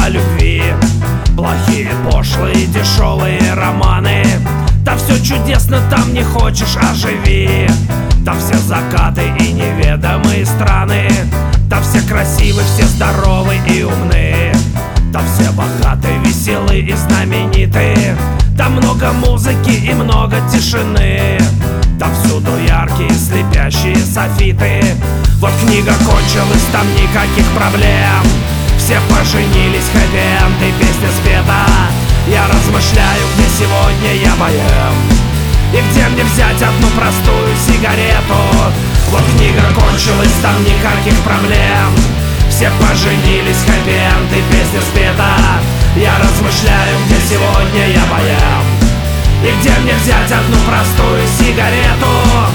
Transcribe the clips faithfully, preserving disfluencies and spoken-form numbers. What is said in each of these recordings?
о любви. Плохие, пошлые, дешевые романы. Там все чудесно, там не хочешь, оживи. Там все закаты и неведомые страны. Там все красивы, все здоровы и умны. Там все богатые, веселые и знаменитые. Там много музыки и много тишины. Там всюду яркие, слепящие софиты. Вот книга кончилась, там никаких проблем. Все поженились, хэппи-энд и песня спета. Я размышляю, где сегодня я поем. И где мне взять одну простую сигарету. Вот книга кончилась, там никаких проблем. Все поженились, хэппи-энд и песня спета. Я размышляю, где сегодня я поем. И где мне взять одну простую сигарету.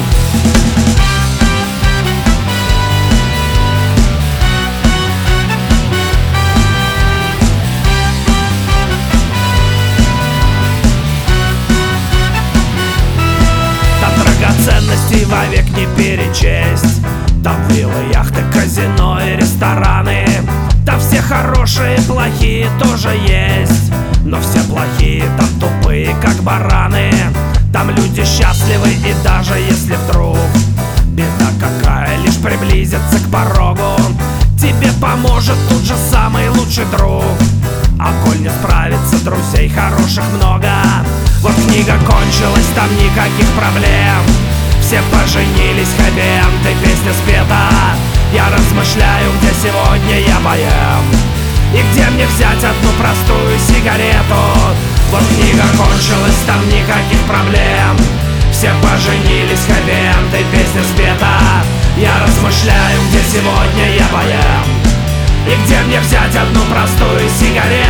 Ценностей вовек не перечесть. Там виллы, яхты, казино и рестораны. Там все хорошие, плохие тоже есть. Но все плохие там тупые, как бараны. Там люди счастливы, и даже если вдруг беда какая лишь приблизится к порогу, тебе поможет тут же самый лучший друг. А коль не справится, друзей хороших много. Вот книга кончилась, там никаких проблем. Все поженились, хэппи-энд и песня спета. Я размышляю, где сегодня я поем. И где мне взять одну простую сигарету. Вот книга кончилась, там никаких проблем. Все поженились, хэппи-энд и песня спета. Я размышляю, где сегодня я поем. И где мне взять одну простую сигарету.